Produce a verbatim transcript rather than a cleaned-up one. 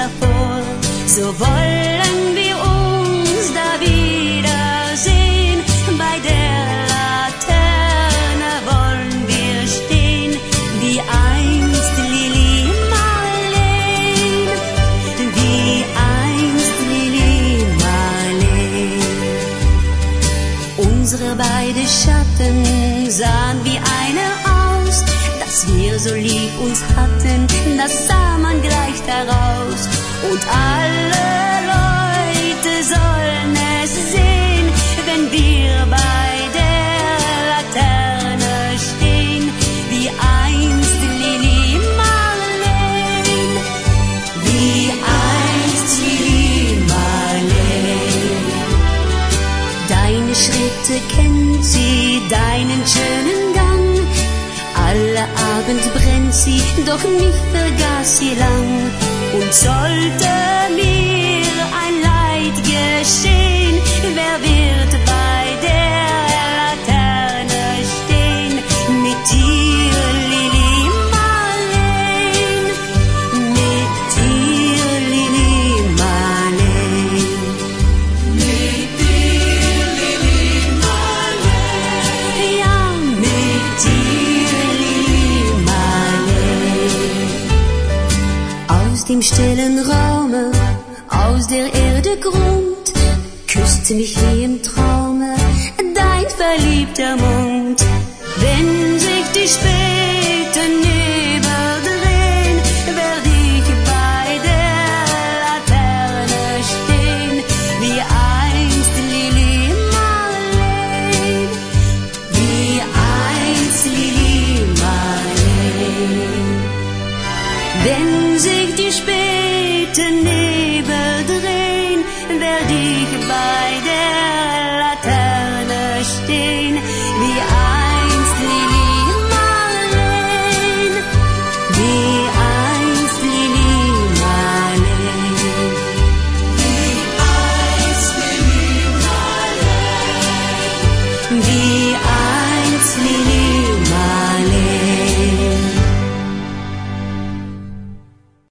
hervor. So wollen wir uns da wiedersehen. Bei der Laterne wollen wir stehen, wie einst Lili Marleen, wie einst Lili Marleen. Unsere beide Schatten sahen wie eine aus, dass wir so lieb uns hatten, das sah man gleich daraus. Und alle Leute sollen es sehen, wenn wir bei der Laterne stehen, wie einst Lili Marleen, wie einst Lili Marleen. Deine Schritte kennt sie, deinen schönen Gang, alle Abend brennt sie, doch nicht vergaß sie lang. Und sollte mir ein Leid geschehen, wer wird bei der Laterne stehen? Mit dir, Lili Marleen, mit dir, Lili Marleen, mit dir, Lili Marleen, ja, mit dir, Lili Marleen. Aus dem stillen Raume, aus der Erde Grund, küsst mich wie im Traume dein verliebter Mund. Wenn sich die späten Nebel drehen, werd ich bei der Laterne stehen, wie einst Lili Marleen, wie einst Lili Marleen. Wenn sich die späten Nebel drehen, werd ich bei